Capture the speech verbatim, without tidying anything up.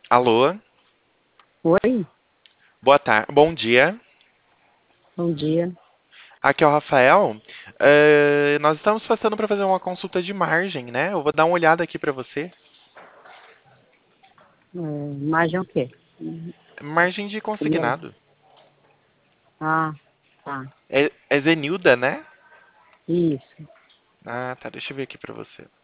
Alô, Oi, boa tarde, bom dia. bom dia. Aqui é o Rafael. Eh, nós estamos passando para fazer uma consulta de margem, né? Eu vou dar uma olhada aqui para você. É, imagem o quê? Margem de Seria? consignado. Ah, tá. É, é Zenilda, né? Isso. Ah, tá. Deixa eu ver aqui para você.